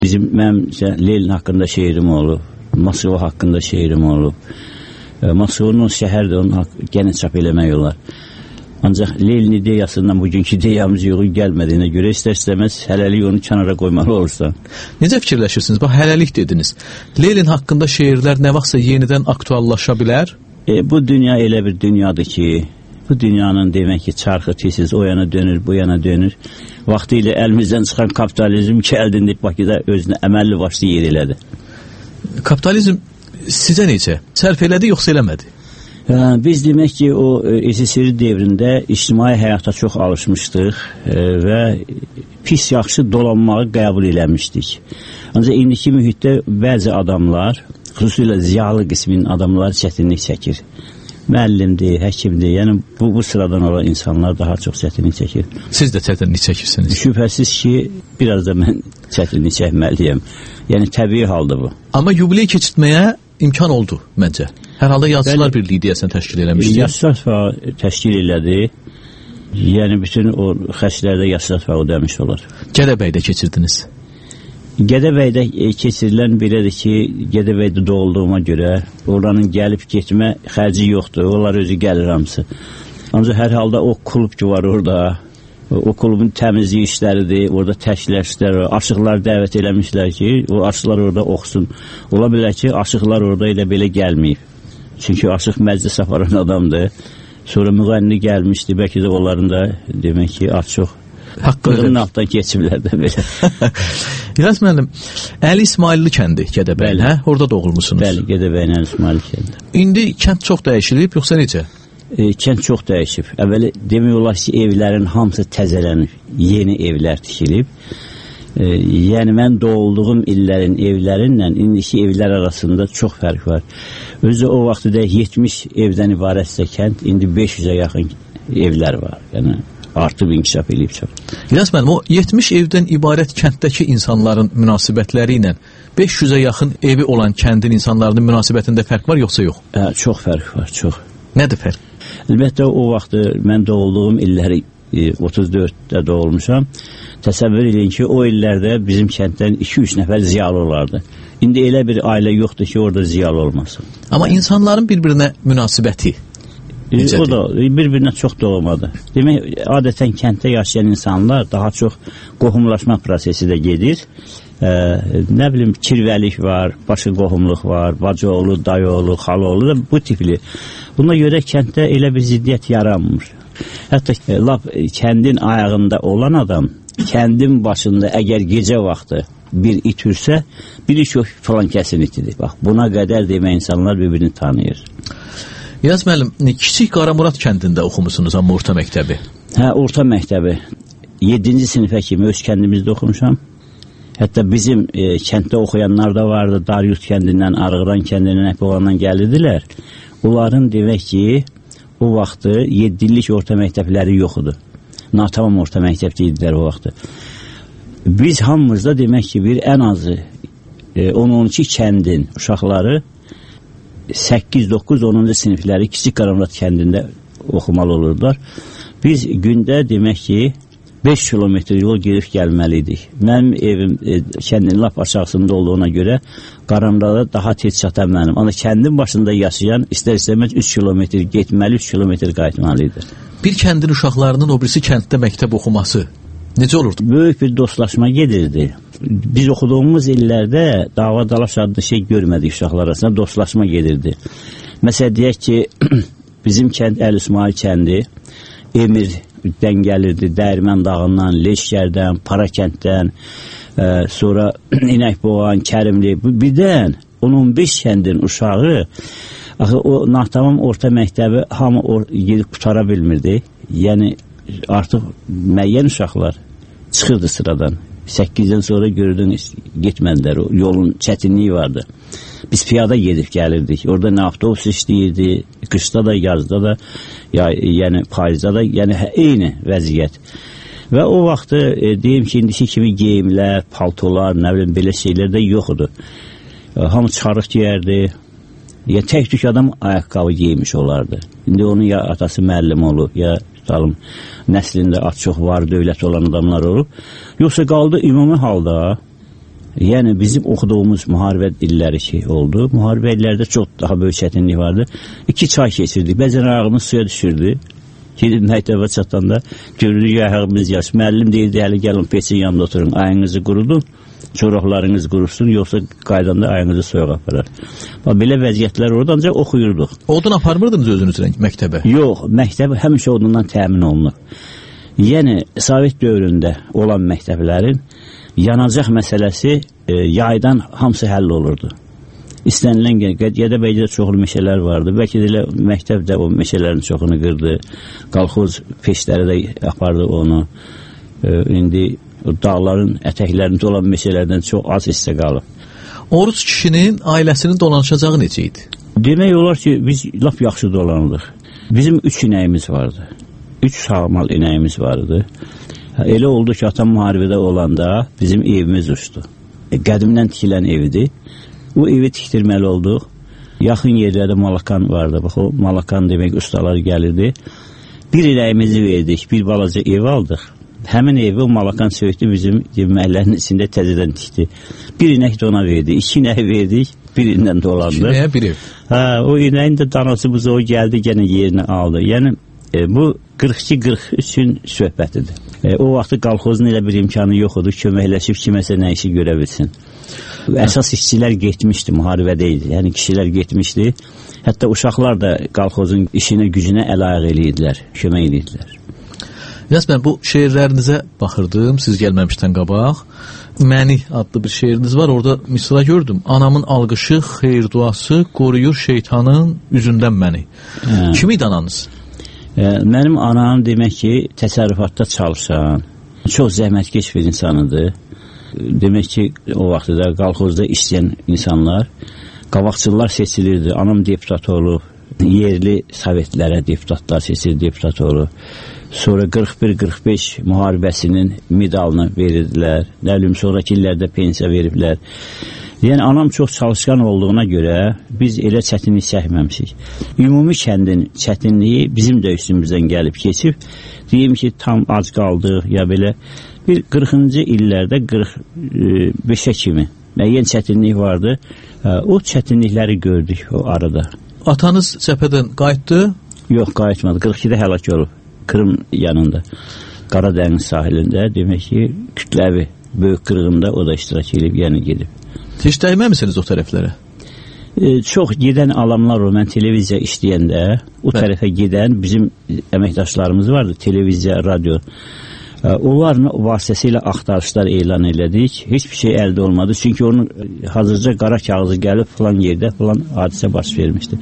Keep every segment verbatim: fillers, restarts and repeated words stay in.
Bizim mənim Lenin haqqında şeirim olub, Moskva haqqında şeirim olub. Moskvanın şəhərdə onun gənə çap eləmək olar. Ancaq Lenin ideyasından bugünkü ideyamız yox gəlmədiyinə görə istər-istəməz hələlik onu kənara qoymalı olursan. Necə fikirləşirsiniz? Bax, hələlik dediniz. Lenin haqqında şeirlər nə vaxtsa yenidən aktuallaşa bilər? E, bu dünya elə bir dünyadır ki, bu dünyanın demək ki, çarxı tez-tez o yana dönür, bu yana dönür. Vaxtı ilə əlimizdən çıxan kapitalizm kəldində Bakıda özünə əməlli başlı yer elədi. Kapitalizm sizə necə? Sərf elədi, yoxsa eləmədi? Hə, biz demək ki, o S S R devrində ictimai həyata çox alışmışdıq e, və pis yaxşı dolanmağı qəbul eləmişdik. Ancaq indiki mühitdə bəzi adamlar, xüsusilə ziyalı qismin adamları çətinlik çəkir. Müəllimdir, həkimdir, yəni bu, bu sıradan olan insanlar daha çox çətinlik çəkir. Siz də çətinlik çəkirsiniz. Şübhəsiz ki, biraz da mən çətinlik çəkməliyəm. Yəni təbii haldır bu. Amma yubiley keçirtməyə imkan oldu məncə. Hər halda Yazıçılar Birliyi deyəsən təşkil eləmişdi. Yazıçılar təşkil elədi. Yəni bütün o xəstələrdə Yazıçılar demiş olar. Gədəbəydə keçirdiniz. Gədəbəydə keçirilən belədir ki, Gədəbəydə doğulduğuma görə oranın gəlib getmə xərci yoxdur. Onlar özü gəlir hamısı. Ancaq hər halda o klub ki var orada, o klubun təmizlik işləridir, orada təşkiləşlər, aşıqlar dəvət eləmişlər ki, o aşıqlar orada oxusun. Ola bilər ki, aşıqlar orada elə belə gəlməyib. Çünki aşıq məclis aparan adamdır. Sonra müğənni gəlmişdi, bəlkə də onların da demək ki, az çox haqqının altdan keçiblər də belə. İlyas müəllim, Əli İsmailli kəndi Gədəbəy, hə? Orada doğulmusunuz. Bəli, Gədəbəyin Əli İsmailli kəndi. İndi kənd çox dəyişilib, yoxsa necə? E, kənd çox dəyişib. Əvvəli demək olar ki, evlərin hamısı təzələnib, yeni evlər tikilib. E, yəni mən doğulduğum illərin evlərinlə indiki evlər arasında çox fərq var. Özü o vaxtda yetmiş evdən ibarətsə kənd, indi beş yüzə yaxın evlər var. Yəni artıb inkişaf eləyib çox. İlyas müəllim, o yetmiş evdən ibarət kənddəki insanların münasibətləri ilə beş yüzə yaxın evi olan kəndin insanlarının münasibətində fərq var, yoxsa yox? Hə, çox fərq var, çox. Nədir fərq? Əlbəttə o vaxtı mən doğulduğum illəri otuz dörddə doğulmuşam. Təsəvvür edin ki, o illərdə bizim kənddən iki üç nəfər ziyalı olardı. İndi elə bir ailə yoxdur ki, orada ziyalı olmasın. Amma insanların bir-birinə münasibəti necədir? O da bir-birinə çox doğmadı. Demək, adətən kənddə yaşayan insanlar daha çox qohumlaşma prosesi də gedir. Ee, nə bilim, kirvəlik var, başı qohumluq var, bacıoğlu, dayıoğlu, xaloğlu da bu tipli. Buna görə kənddə elə bir ziddiyyət yaranmır. Hətta e, lap e, kəndin ayağında olan adam, kəndin başında əgər gecə vaxtı bir itürsə, bilir ki, falan kəsin itidir. Bax, buna qədər demə insanlar bir-birini tanıyır. İlyas müəllim, Kiçik Qaramurad kəndində oxumusunuz, amma orta məktəbi. Hə, orta məktəbi. yeddinci sinifə kimi öz kəndimizdə oxumuşam. Hətta bizim e, kənddə oxuyanlar da vardı. Daryurt kəndindən, Arıqran kəndindən, Əpovandan gəlirdilər. Onların demək ki, o vaxtı yeddi illik orta məktəbləri yoxudu. Natamam orta məktəb deyildilər o vaxtı. Biz hamımızda demək ki, bir ən azı e, on on iki kəndin uşaqları səkkiz doqquz onuncu sinifləri Kiçik Qaramurad kəndində oxumalı olurdular. Biz gündə demək ki, beş kilometr yol gedib gəlməliydik. Mənim evim e, kəndin lap aşağısında olduğuna görə Qaramurada daha tez çatan mənim. Amma kəndin başında yaşayan istər-istəməz üç kilometr getməli, üç kilometr qayıtmalıydı. Bir kəndin uşaqlarının o birisi kənddə məktəb oxuması necə olurdu? Böyük bir dostlaşma gedirdi. Biz oxuduğumuz illərdə dava dalaş adlı şey görmədik uşaqlar arasında, dostlaşma gedirdi. Məsələn, deyək ki, bizim kənd Əli İsmail kəndi, Emirdən gəlirdi, Dəyirmən dağından, Leşkərdən, Parakənddən, e, sonra İnəkboğan, Kərimli, birdən on on beş kəndin uşağı, axı, o natamam orta məktəbi hamı or gedib qutara bilmirdi. Yəni, artıq müəyyən uşaqlar çıxırdı sıradan. səkkizdən sonra gördün, getmədilər, o yolun çətinliyi vardı. Biz piyada gedib gəlirdik. Orada nə avtobus işləyirdi, qışda da, yazda da, ya, yəni payızda da, yəni eyni vəziyyət. Və o vaxtı, e, deyim ki, indiki kimi geyimlər, paltolar, nə bilim, belə şeylər də yoxdur. E, hamı çıxarıq giyərdi. Ya tək tük adam ayaqqabı giymiş olardı. İndi onun ya atası müəllim olub, ya tutalım, nəslində az çox var, dövlət olan adamlar olub. Yoxsa qaldı ümumi halda Yəni bizim oxuduğumuz müharibə illəri ki oldu. Müharibə illərdə çox daha böyük çətinlik vardı. İki çay keçirdik. Bəzən ayağımız suya düşürdü. Gedib məktəbə çatanda görürük ayağımız yaş. Müəllim deyirdi, hələ gəlin peçin yanında oturun. Ayağınızı qurudun, çoraqlarınız qurursun, yoxsa qaydanda ayağınızı soyuq aparar. Belə vəziyyətlər orada ancaq oxuyurduq. Odun aparmırdınız özünüzlə məktəbə? Yox, məktəb həmişə odundan təmin olunur. Yəni, Sovet dövründə olan məktəblərin yanacaq məsələsi e, yaydan hamısı həll olurdu. İstənilən Gədəbəydə çoxlu meşələr vardı. Bəlkə də elə məktəb də o meşələrin çoxunu qırdı. Qalxoz peşləri də apardı onu. E, indi dağların ətəklərində olan meşələrdən çox az hissə qalıb. Oruc kişinin ailəsinin dolanışacağı necə idi? Demək olar ki, biz lap yaxşı dolanırdıq. Bizim üç inəyimiz vardı. Üç sağmal inəyimiz vardı. Elə oldu ki, atam müharibədə olanda bizim evimiz uçdu. E, qədimdən tikilən evidir. O evi tikdirməli olduq. Yaxın yerlərdə malakan vardı. Bax, o malakan demək ustalar gəlirdi. Bir inəyimizi verdik, bir balaca ev aldıq. Həmin evi o malakan söktü, bizim məhəllənin içində təzədən tikdi. Bir inək də ona verdi, iki inək verdik, birindən dolandı. İki inəyə bir ev. Hə, o inəyin də danası buzu o gəldi, gənə yerini aldı. Yəni, e, bu qırx iki qırx üçün söhbətidir. E, o vaxtı qalxozun elə bir imkanı yox idi, köməkləşib kiməsə nə işi görə bilsin. Əsas işçilər getmişdi, müharibədə idi. Yəni, kişilər getmişdi. Hətta uşaqlar da qalxozun işinə, gücünə əl-ayaq eləyirdilər, kömək eləyirdilər. Yalnız mən bu şeirlərinizə baxırdım, siz gəlməmişdən qabaq. Məni adlı bir şeiriniz var, orada misra gördüm. Anamın alqışı, xeyir duası qoruyur şeytanın üzündən məni. Hə. Kim idi ananız? E, mənim anam demək ki, təsərrüfatda çalışan, çox zəhmətkeş bir insanıdır. Demək ki, o vaxtda qalxozda işləyən insanlar, qabaqçılar seçilirdi. Anam deputat olub, yerli sovetlərə deputatlar seçilir, deputat olub. Sonra qırx bir qırx beş müharibəsinin medalını verirdilər. Nə bilim, sonraki illərdə pensiya veriblər. Yəni, anam çox çalışqan olduğuna görə biz elə çətinlik çəkməmişik. Ümumi kəndin çətinliyi bizim də üstümüzdən gəlib keçib. Deyim ki, tam ac qaldıq, ya belə bir qırxıncı illərdə qırx beşə kimi müəyyən çətinlik vardı. O çətinlikləri gördük o arada. Atanız cəbhədən qayıtdı? Yox, qayıtmadı. qırx ikidə həlak olub. Kırım yanında, Qaradəniz sahilində, demək ki, kütləvi böyük qırğında o da iştirak edib, yəni gedib. Heç dəyməmisiniz o tərəflərə? E, çox gedən alamlar o, mən televiziya işləyəndə, o Bə tərəfə gedən bizim əməkdaşlarımız vardı, televiziya, radyo. E, onların vasitəsilə axtarışlar elan elədik, heç bir şey əldə olmadı, çünki onun hazırca qara kağızı gəlib filan yerdə filan hadisə baş vermişdi.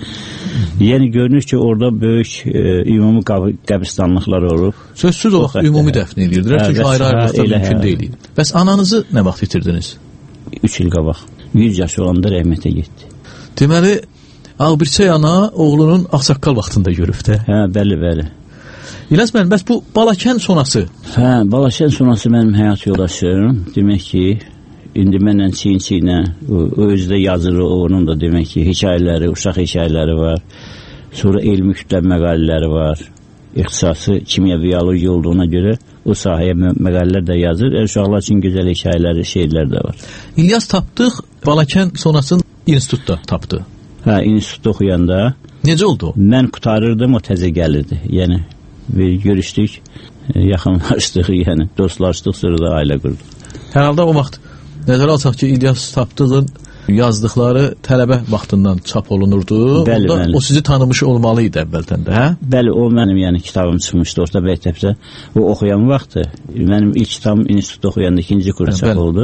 Yəni görünür ki, orada böyük e, ümumi qəbristanlıqlar olub. Sözsüz o vaxt ümumi dəfn edirdilər, çünki ayrı-ayrılıqda mümkün deyil. Bəs ananızı nə vaxt itirdiniz? Üç il qabaq. yüz yaşı olanda rəhmətə getdi. Deməli, Ağbirçək ana oğlunun ağsaqqal vaxtında görüb də. Hə, bəli, bəli. İlyas müəllim, bəs bu Balakən sonası? Hə, Balakən sonası mənim həyat yoldaşım. Demək ki, indi mənlə çiyin-çiyinə, o, o özü də yazır, onun da demək ki, hekayələri, uşaq hekayələri var. Sonra elmi kütlə məqalələri var. İxtisası kimya biyoloji olduğuna görə o sahəyə məqalələr də yazır. Uşaqlar üçün gözəl hekayələri, şeirlər də var. İlyas tapdıq, Balakən sonasını institutda tapdı. Hə, institutda oxuyanda. Necə oldu o? Mən qutarırdım, o təzə gəlirdi. Yəni, görüşdük, yaxınlaşdıq, yəni dostlaşdıq, sonra da ailə qurduq. Hər halda o vaxt nəzərə alsaq ki, İlyas Tapdığın yazdıqları tələbə vaxtından çap olunurdu. Bəli, bəli. O sizi tanımış olmalı idi əvvəldən də, hə? Bəli, o mənim yəni kitabım çıxmışdı orta məktəbdə. O oxuyan vaxtı, mənim ilk kitabım institutda oxuyanda ikinci kurs çap oldu.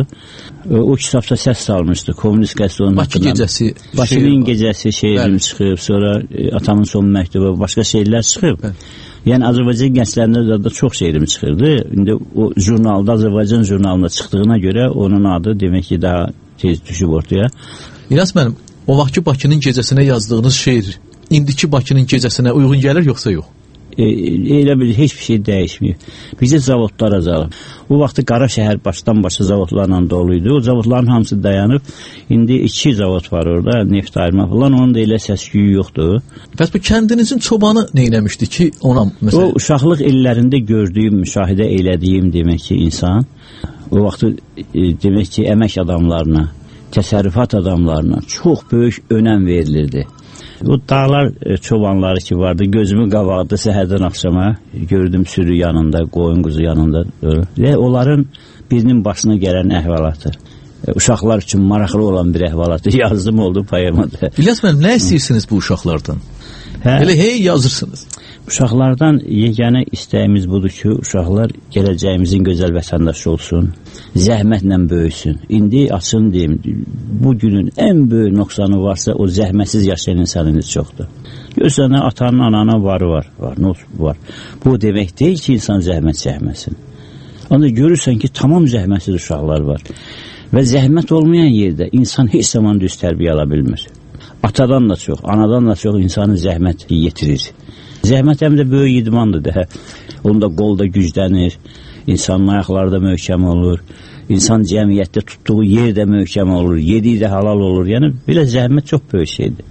O kitabda səs salmışdı. Kommunist qəzetinin Bakı gecəsi, Bakının gecəsi şeirim çıxıb, sonra atamın son məktubu, başqa şeirlər çıxıb. Bəli. Yəni Azərbaycan gənclərində də çox şeirim çıxırdı. İndi o jurnalda, Azərbaycan jurnalında çıxdığına görə onun adı demək ki, daha tez düşüb ortaya. İlyas müəllim, o vaxtki Bakının gecəsinə yazdığınız şeir indiki Bakının gecəsinə uyğun gəlir yoxsa yox? E, elə bir heç bir şey dəyişmir. Bizə zavodlar azalıb. O vaxtı Qara şəhər başdan başa zavodlarla doluydu. O zavodların hamısı dayanıb. İndi iki zavod var orada, neft ayırma falan. Onun da elə səs-küyü yoxdur. Bəs bu kəndinizin çobanı nə eləmişdi ki, ona məsələn? O uşaqlıq illərində gördüyüm, müşahidə elədiyim demək ki, insan o vaxtı e, demək ki, əmək adamlarına, təsərrüfat adamlarına çox böyük önəm verilirdi. O dağlar e, çobanları ki vardı, gözümün qabağında səhərdən axşama gördüm sürü yanında, qoyun quzu yanında və onların birinin başına gələn əhvalatı. E, uşaqlar üçün maraqlı olan bir əhvalatı yazdım oldu poemada. İlyas müəllim, nə istəyirsiniz bu uşaqlardan? Hə? Elə hey yazırsınız. Uşaqlardan yeganə istəyimiz budur ki, uşaqlar gələcəyimizin gözəl vətəndaşı olsun, zəhmətlə böyüsün. İndi açın deyim, bu günün ən böyük nöqsanı varsa, o zəhmətsiz yaşayan insanın çoxdur. Görürsən, atanın, ananın varı var, var, var. Bu demək deyil ki, insan zəhmət çəkməsin. Ancaq görürsən ki, tamam zəhmətsiz uşaqlar var. Və zəhmət olmayan yerdə insan heç zaman düz tərbiyə ala bilmir. Atadan da çox, anadan da çox insanın zəhmət yetirir. Zəhmət həm də böyük idmandır da. Onda qolda güclənir, insanın ayaqları da möhkəm olur, insan cəmiyyətdə tutduğu yer də möhkəm olur, yediyi də halal olur. Yəni, belə zəhmət çox böyük şeydir.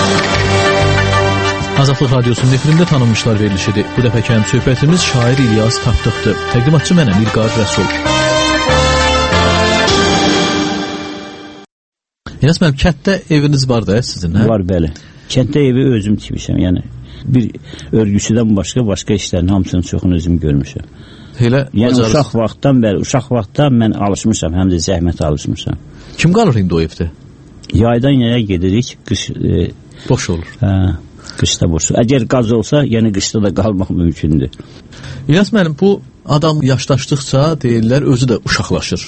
Azadlıq Radiosunun efirində tanınmışlar verilişidir. Bu dəfəki həm söhbətimiz şair İlyas Tapdıqdır. Təqdimatçı mənəm İlqar Rəsul. İlyas müəllim, kənddə eviniz var da sizin, hə? Var, bəli. Kənddə evi özüm tikmişəm, yəni bir örgüsüdən başqa, başqa işlərin hamısının çoxunu özüm görmüşəm. Elə yəni bacarız. uşaq vaxtdan bəri, uşaq vaxtdan mən alışmışam, həm də zəhmətə alışmışam. Kim qalır indi o evdə? Yaydan yaya gedirik, qış... E, boş olur. Hə, qışda boş olur. Əgər qaz olsa, yəni qışda da qalmaq mümkündür. İlyas müəllim, bu adam yaşlaşdıqca deyirlər, özü də uşaqlaşır.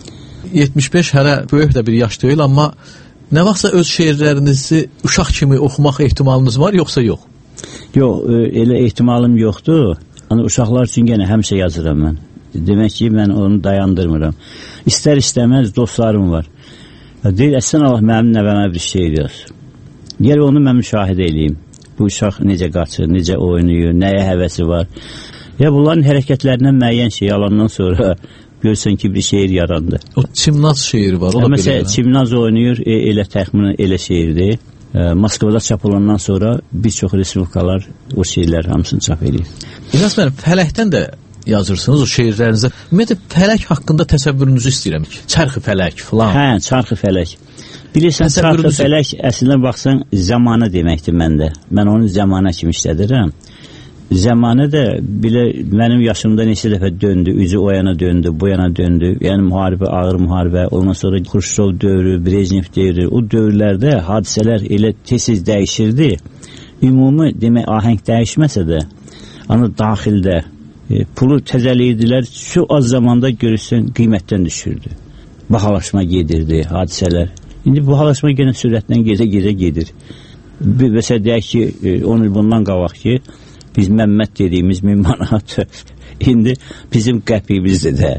yetmiş beş hələ böyük də bir yaş deyil, amma nə vaxtsa öz şeirlərinizi uşaq kimi oxumaq ehtimalınız var, yoxsa yox? Yox, elə ehtimalım yoxdur. Yəni, uşaqlar üçün yenə həmişə yazıram mən. Demək ki, mən onu dayandırmıram. İstər istəməz dostlarım var. Deyir, əsən Allah mənim nəvəmə bir şeir yaz. Gəl onu mən müşahidə edeyim. Bu uşaq necə qaçır, necə oynayır, nəyə həvəsi var. Ya bunların hərəkətlərindən müəyyən şey alandan sonra görsən ki, bir şeir yarandı. O Çimnaz şeiri var. O da məsələn, Çimnaz oynayır, e, elə təxminən elə şeirdir. E, Moskvada çap olandan sonra bir çox respublikalar o şeirlər hamısını çap edir. İlyas müəllim, fələkdən də yazırsınız o şeirlərinizə. Ümumiyyətlə, fələk haqqında təsəvvürünüzü istəyirəm. Çarxı fələk falan. Hə, çarxı fələk. Bilirsən, çarxı fələk əslində baxsan zamanı deməkdir məndə. Mən onu zamana kimi işlədirəm. Zamanı da belə mənim yaşımda neçə dəfə döndü, üzü o yana döndü, bu yana döndü. Yəni müharibə, ağır müharibə, ondan sonra Xruşçov dövrü, Brejnev dövrü, o dövrlərdə hadisələr elə tez-tez dəyişirdi. Ümumi demək ahəng dəyişməsə də, amma daxildə e, pulu təzəliyirdilər, çox az zamanda görürsən qiymətdən düşürdü. Bahalaşma gedirdi, hadisələr. İndi bu bahalaşma yenə sürətlə gedə-gedə gedir. Məsələn, deyək ki, on il bundan qabaq ki, biz Məmməd dediyimiz min manat, indi bizim qəpiyimizdir də.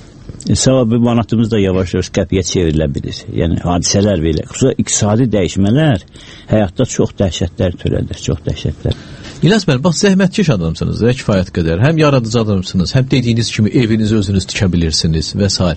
E, Sabah bir manatımız da yavaş-yavaş qəpiyə çevrilə bilir. Yəni, hadisələr belə. Xüsusən iqtisadi dəyişmələr həyatda çox dəhşətlər törədir, çox dəhşətlər. İlyas bəy, bax, zəhmətkeş adamsınız, və kifayət qədər. Həm yaradıcı adamsınız, həm dediyiniz kimi evinizi özünüz tikə bilirsiniz və s.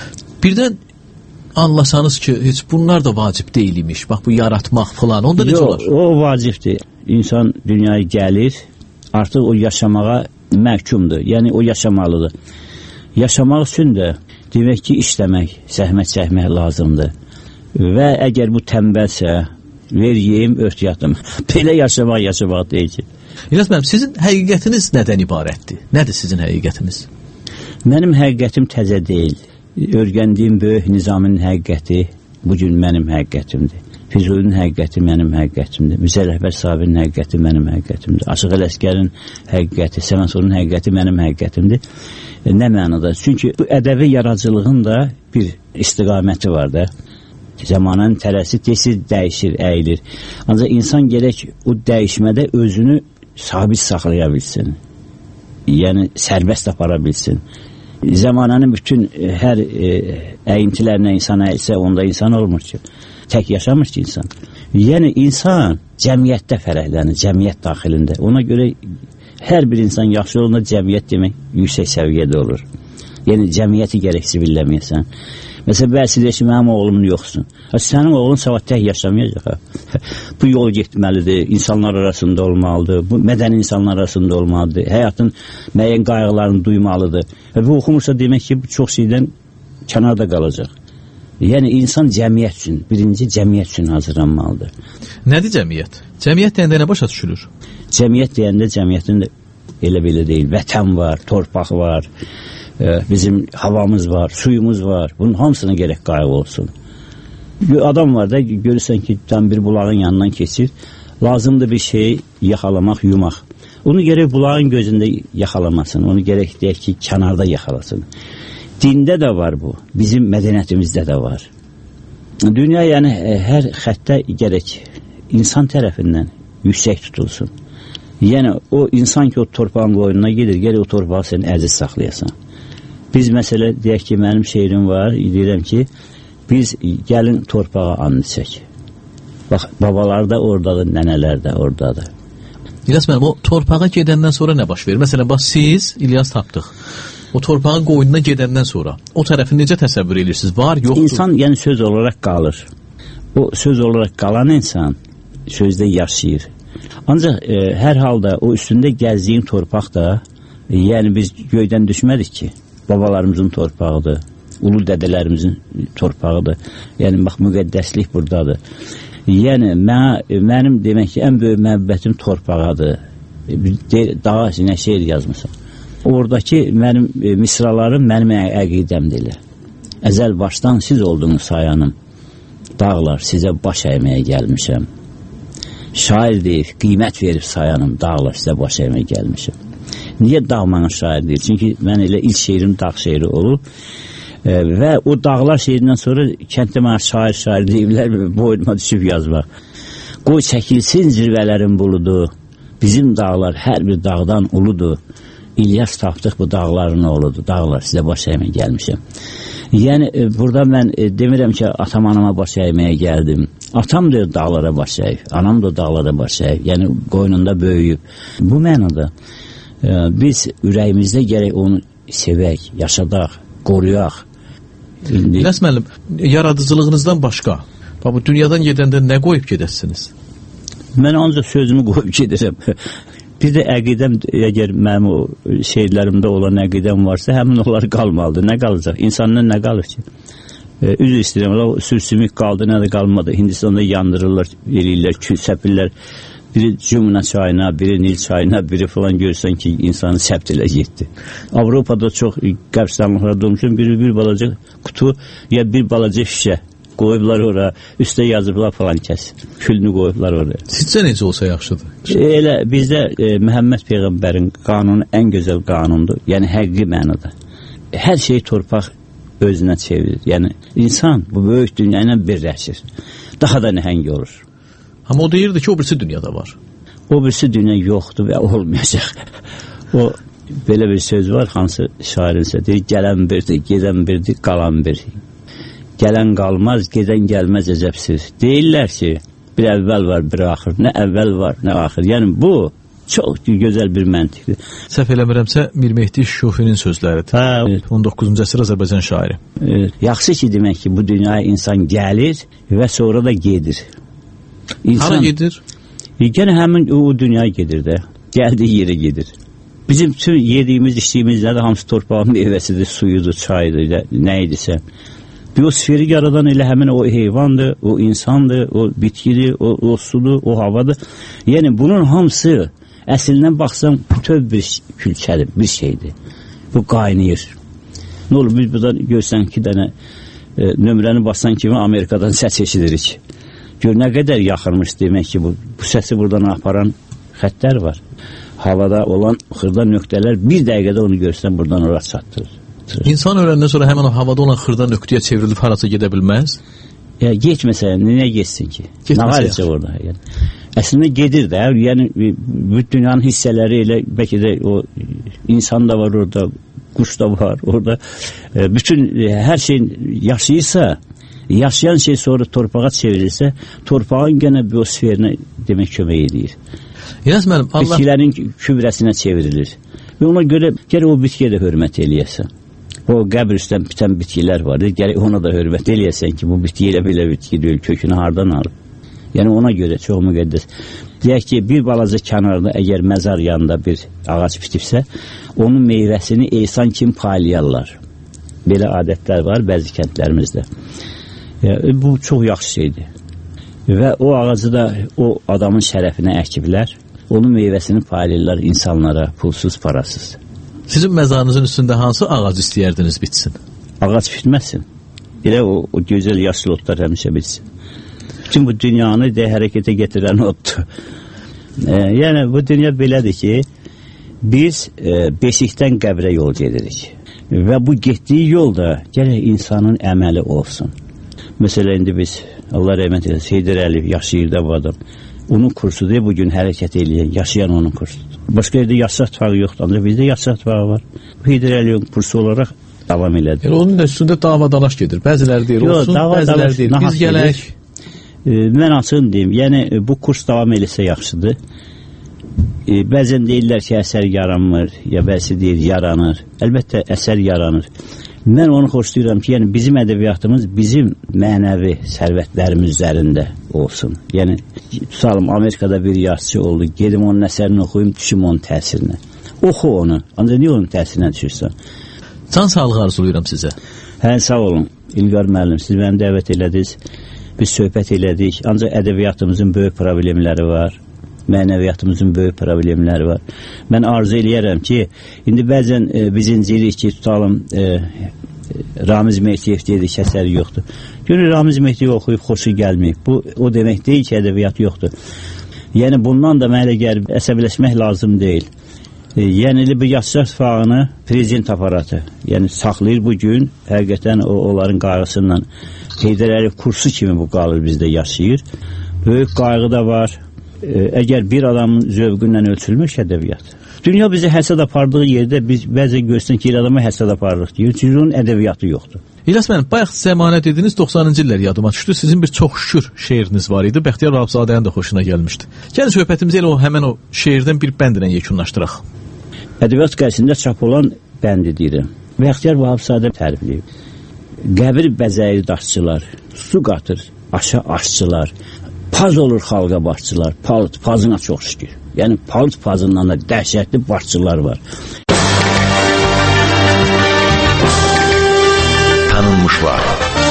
Birdən anlasanız ki, heç bunlar da vacib deyilimiş. Bax, bu yaratmaq falan, onda necə olar? Yox, o vacibdir. İnsan dünyaya gəlir, artıq o yaşamağa məhkumdur. Yəni, o yaşamalıdır. Yaşamaq üçün də demək ki, işləmək, zəhmət çəkmək lazımdır. Və əgər bu tənbəlsə, ver yeyim, ört yatım. Belə yaşamaq, yaşamaq deyil ki. İlyas müəllim, sizin həqiqətiniz nədən ibarətdir? Nədir sizin həqiqətiniz? Mənim həqiqətim təzə deyil. Örgəndiyim böyük nizamın həqiqəti bugün mənim həqiqətimdir. Füzulinin həqiqəti mənim həqiqətimdir. Müzə Rəhbər sahibinin həqiqəti mənim həqiqətimdir. Aşıq Ələsgərin həqiqəti, Səməsurun həqiqəti mənim həqiqətimdir. E, nə mənada? Çünki bu ədəbi yaradıcılığın da bir istiqaməti var da. Zamanın tərəsi tez dəyişir, əyilir. Ancaq insan gərək o dəyişmədə özünü sabit saxlaya bilsin. Yəni, sərbəst apara bilsin. Zamananın bütün e, hər e, əyintilərinə insan əyilsə, onda insan olmur ki. Tək yaşamır ki insan. Yəni, insan cəmiyyətdə fərəhlənir, cəmiyyət daxilində. Ona görə hər bir insan yaxşı olanda cəmiyyət demək yüksək səviyyədə olur. Yəni, cəmiyyəti gərək zibilləməyəsən. Məsələn, bəzi deyir ki, mənim oğlumun yoxsun. Ha, sənin oğlun sabah tək yaşamayacaq. Ha. Bu yol getməlidir, insanlar arasında olmalıdır, bu mədəni insanlar arasında olmalıdır, həyatın müəyyən qayğılarını duymalıdır. Və bu oxumursa demək ki, bu çox şeydən kənarda qalacaq. Yəni, insan cəmiyyət üçün, birinci cəmiyyət üçün hazırlanmalıdır. Nədir cəmiyyət? Cəmiyyət deyəndə nə başa düşülür? Cəmiyyət deyəndə cəmiyyətin də elə belə deyil. Vətən var, torpaq var, bizim havamız var, suyumuz var. Bunun hamısına gerək qayğı olsun. Adam var da, görürsən ki, tam bir bulağın yanından keçir, lazımdır bir şeyi yaxalamaq, yumaq. Onu gerək bulağın gözündə yaxalamasın, onu gerək deyək ki, kənarda yaxalasın. Dində də var bu, bizim mədəniyyətimizdə də var. Dünya, yəni, hər xəttə gərək insan tərəfindən yüksək tutulsun. Yəni, o insan ki, o torpağın qoyununa gedir, gərək o torpağı sən əziz saxlayasan. Biz, məsələ, deyək ki, mənim şeirim var, deyirəm ki, biz gəlin torpağa and içək. Bax, babalar da oradadır, nənələr də oradadır. İlyas müəllim, o torpağa gedəndən sonra nə baş verir? Məsələn, bax, siz, İlyas Tapdıq, o torpağın qoyununa gedəndən sonra o tərəfi necə təsəvvür edirsiniz? Var, yoxdur? İnsan, yəni, söz olaraq qalır. O söz olaraq qalan insan sözdə yaşayır. Ancaq e, hər halda o üstündə gəzdiyin torpaq da, e, yəni biz göydən düşmədik ki, babalarımızın torpağıdır, ulu dədələrimizin torpağıdır. Yəni, bax, müqəddəslik buradadır. Yəni, mən, mənim demək ki, ən böyük məhəbbətim torpağadır. Daha nə şeir yazmışam. Oradakı mənim e, misralarım mənim əqidəmdir. Əzəl başdan siz oldunuz sayanım. Dağlar, sizə baş əyməyə gəlmişəm. Şair deyib, qiymət verib sayanım. Dağlar, sizə baş əyməyə gəlmişəm. Niyə dağ mənə şair deyir? Çünki mən elə ilk şeirim dağ şeiri olub. E, və o dağlar şeirindən sonra kənddə mənə şair şair deyiblər, boynuma düşüb yazmaq. Qoy çəkilsin zirvələrin buludu. Bizim dağlar hər bir dağdan uludur. İlyas Tapdıq bu dağların oğludur. Dağlar, sizə baş əyməyə gəlmişəm. Yəni, e, burada mən e, demirəm ki, atam anama baş əyməyə gəldim. Atam da dağlara baş əyib, anam da dağlara baş əyib. Yəni, qoynunda böyüyüb. Bu mənada e, biz ürəyimizdə gərək onu sevək, yaşadaq, qoruyaq. İndi... İlyas müəllim, yaradıcılığınızdan başqa, bu dünyadan gedəndə nə qoyub gedəsiniz? Mən ancaq sözümü qoyub gedirəm. Bir də əqidəm, əgər mənim o şeirlərimdə olan əqidəm varsa, həmin onlar qalmalıdır. Nə qalacaq? İnsandan nə qalır ki? E, üzr istəyirəm, sürsümük qaldı, nə də qalmadı. Hindistanda yandırırlar, eləyirlər, kül səpirlər. Biri Cümna çayına, biri Nil çayına, biri falan görürsən ki, insanı səbt elə getdi. Avropada çox qəbirstanlıqlarda olmuşum, biri bir balaca qutu, ya bir balaca şişə qoyublar ora, üstə yazıblar falan kəs. Külünü qoyublar oraya. Sizcə necə olsa yaxşıdır? Elə bizdə e, Məhəmməd Peyğəmbərin qanunu ən gözəl qanundur. Yəni həqiqi mənada. Hər şey torpaq özünə çevirir. Yəni insan bu böyük dünya ilə birləşir. Daha da nəhəng olur. Amma o deyirdi ki, o birisi dünyada var. O birisi dünya yoxdur və olmayacaq. O belə bir söz var, hansı şairinsə deyir, gələn birdir, gedən birdir, qalan bir. Gələn qalmaz, gedən gəlməz əcəbsiz. Deyirlər ki, bir əvvəl var, bir axır. Nə əvvəl var, nə axır. Yəni bu çox gözəl bir məntiqdir. Səhv eləmirəmsə, Mir Mehdi Şufinin sözləridir. Hə, on doqquzuncu əsr Azərbaycan şairi. E, yaxşı ki, demək ki, bu dünyaya insan gəlir və sonra da gedir. İnsan, hara gedir? E, gənə həmin o, o dünyaya gedir də. Gəldiyi yerə gedir. Bizim tüm yediyimiz, içdiyimizdə də hamısı torpağın meyvəsidir, suyudur, çayıdır, nə idisə. Biosferi yaradan elə həmin o heyvandır, o insandır, o bitkidir, o, o sudur, o havadır. Yəni bunun hamısı əslindən baxsam bütöv bir külçədir, bir şeydir. Bu qaynayır. Nə olur, biz buradan görsən iki dənə e, nömrəni basan kimi Amerikadan səs eşidirik. Gör nə qədər yaxırmış demək ki, bu, bu səsi buradan aparan xəttlər var. Havada olan xırda nöqtələr bir dəqiqədə onu görsən buradan ora çatdırır. İnsan öləndən sonra həmən o havada olan xırda nöqtəyə çevrilib harasa gedə bilməz? Ya getməsə, nə getsin ki? Nə var orada? Yəni, əslində gedir də, yəni bütün dünyanın hissələri elə, bəlkə də o insan da var orada, quş da var orada. Bütün hər şey yaşayırsa, yaşayan şey sonra torpağa çevrilirsə, torpağın gənə biosferinə demək kömək edir. İlyas müəllim, Allah... Bitkilərin kübrəsinə çevrilir. Və ona görə gərək o bitkiyə də hörmət eləyəsən. o qəbr üstdən bitən bitkilər var. Gərək ona da hörmət eləyəsən ki, bu bitki elə belə bitki deyil, kökünü hardan alıb. Yəni ona görə çox müqəddəs. Deyək ki, bir balaca kənarda əgər məzar yanında bir ağac bitibsə, onun meyvəsini ehsan kimi paylayarlar. Belə adətlər var bəzi kəndlərimizdə. Yəni, bu çox yaxşı şeydir. Və o ağacı da o adamın şərəfinə əkiblər. Onun meyvəsini paylayırlar insanlara pulsuz, parasız. Sizin məzarınızın üstündə hansı ağac istəyərdiniz bitsin? Ağac bitməsin. Elə o, o gözəl yaşlı otlar həmişə bitsin. Bütün bu dünyanı də hərəkətə getirən otdur. E, yəni bu dünya belədir ki, biz e, beşikdən qəbrə yol gedirik. Və bu getdiyi yolda gərək insanın əməli olsun. Məsələn, indi biz, Allah rəhmət eləsin, Heydər Əliyev yaşayırdı bu adam. Onun kursudur, bugün hərəkət eləyən, yaşayan onun kursudur. Başqa yerdə yaşa ittifaqı yoxdur, ancaq bizdə yaşa ittifaqı var. Heydər Əliyevin kursu olaraq davam elədi. Yəni, onun üstündə dava-dalaş gedir. Bəziləri deyir Yo, olsun, bəziləri deyir biz gələk. E, mən açığım deyim, yəni bu kurs davam eləsə yaxşıdır. E, bəzən deyirlər ki, əsər yaranmır, ya bəzi deyir yaranır. Əlbəttə əsər yaranır. Mən onu xoşlayıram ki, yəni bizim ədəbiyyatımız bizim mənəvi sərvətlərimiz üzərində olsun. Yəni, tutalım, Amerikada bir yazıçı oldu, gedim onun əsərini oxuyum, düşüm onun təsirinə. Oxu onu, ancaq niyə onun təsirinə düşürsən? Can sağlığı arzulayıram sizə. Hə, sağ olun, İlqar müəllim, siz məni dəvət elədiniz, biz söhbət elədik, ancaq ədəbiyyatımızın böyük problemləri var. Mənəviyyatımızın böyük problemləri var. Mən arzu eləyərəm ki, indi bəzən e, biz incirik ki, tutalım, e, Ramiz Mehdiyev dedik, əsəri yoxdur. Görür, Ramiz Mehdiyev oxuyub, xoşu gəlməyib. Bu, o demək deyil ki, ədəbiyyat yoxdur. Yəni, bundan da mənə gəlir, əsəbləşmək lazım deyil. E, yəni, bu yaşlar ittifaqını prezident aparatı, yəni, saxlayır bugün, həqiqətən o, onların qayğısından. Heydər Əliyev kursu kimi bu qalır bizdə yaşayır. Böyük qayğı da var. Əgər bir adamın zövqündən ölçülmüş ədəbiyyat. Dünya bizi həsəd apardığı yerdə biz bəzi görsün ki, adama həsəd aparırıq deyir. Çünki onun ədəbiyyatı yoxdur. İlyas müəllim, bayaq zəmanət dediniz, doxsanıncı illər yadıma düşdü. Sizin bir çox şükür şeiriniz var idi. Bəxtiyar Vahabzadənin də xoşuna gəlmişdi. Gəlin söhbətimizi elə o həmən o şeirdən bir bəndlə yekunlaşdıraq. Ədəbiyyat qəzetində çap olan bəndi deyirəm. Bəxtiyar Vahabzadə tərifləyib. Qəbir bəzəyir daşçılar, su qatır aşa aşçılar. Paz olur xalqa başçılar, palıt pazına çox şükür. Yəni palıt pazından da dəhşətli başçılar var. Tanınmışlar.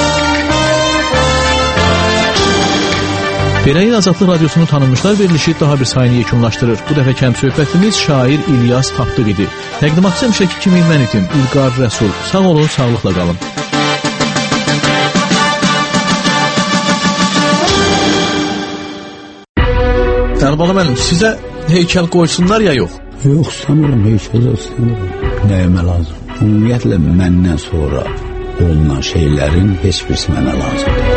Beləyin Azadlıq Radyosunun tanınmışlar verilişi daha bir sayını yekunlaşdırır. Bu dəfə kənd söhbətimiz şair İlyas Tapdıq idi. Təqdimatçı həmişəki kimi mən idim, İlqar Rəsul. Sağ olun, sağlıqla qalın. Əlbəttə müəllim, sizə heykəl qoysunlar ya yox? Yox, istəmirəm heykəl, istəmirəm. Nəyimə lazım? Ümumiyyətlə, məndən sonra olunan şeylərin heç birisi mənə lazımdır.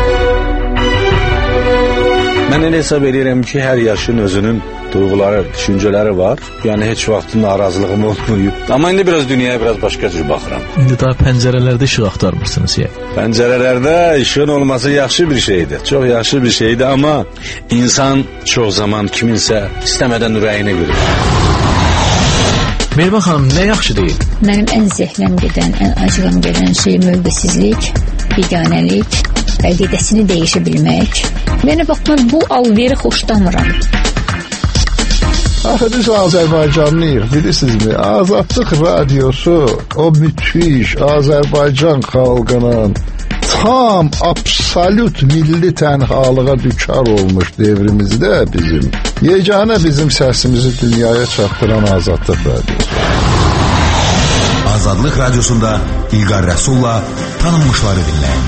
Mən elə hesab edirəm ki, hər yaşın özünün duyğuları, düşüncələri var. Yəni, heç vaxt narazılığım olmayıb. Amma indi biraz dünyaya biraz başqa cür baxıram. İndi daha pəncərələrdə işıq axtarmırsınız ya? Pəncərələrdə işığın olması yaxşı bir şeydir. Çox yaxşı bir şeydir, amma insan çox zaman kiminsə istəmədən ürəyini verir. Mehriban xanım, nə yaxşı deyil? Mənim ən zəhləm gedən, ən acığım gedən şey mövqesizlik, biganəlik, əqidəsini dəyişə bilmək. Mənə baxma, bu alveri xoşlamıram. Axı biz Azərbaycanlıyıq, bilirsinizmi? Azadlıq Radyosu o müthiş Azərbaycan xalqının tam, absolut milli tənhalığa düçar olmuş devrimizdə bizim, yeganə bizim səsimizi dünyaya çatdıran Azadlıq Radyosu. Azadlıq Radyosunda İlqar Rəsulla tanınmışları dinləyin.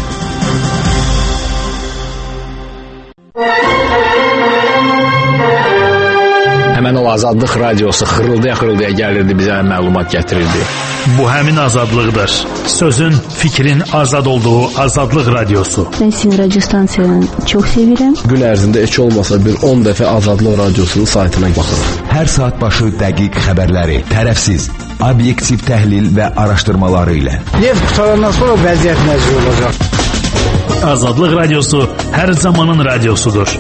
Həmən o Azadlıq Radiosu xırıldaya-xırıldaya gəlirdi, bizə məlumat gətirirdi. Bu həmin azadlıqdır. Sözün, fikrin azad olduğu Azadlıq Radiosu. Ben sizin radyo stansiyanı çok sevirəm. Gün ərzində heç olmasa bir on dəfə Azadlıq Radiosunun saytına baxırıq. Hər saat başı dəqiq xəbərləri, tərəfsiz, obyektiv təhlil və araşdırmaları ilə. Neft qutarandan sonra vəziyyət necə olacaq? Azadlıq Radiosu hər zamanın radiosudur.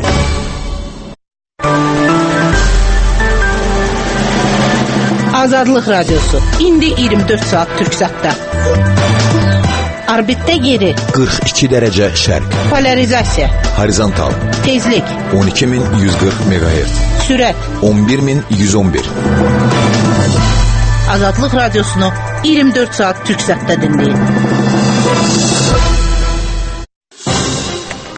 Azadlıq Radyosu. İndi iyirmi dörd saat Türksatda. Orbitdə yeri. qırx iki dərəcə şərq. Polarizasiya. Horizontal. Tezlik. on iki min yüz qırx meqahertz. Sürət. on bir min yüz on bir. Azadlıq radiosunu iyirmi dörd saat Türksatda dinləyin.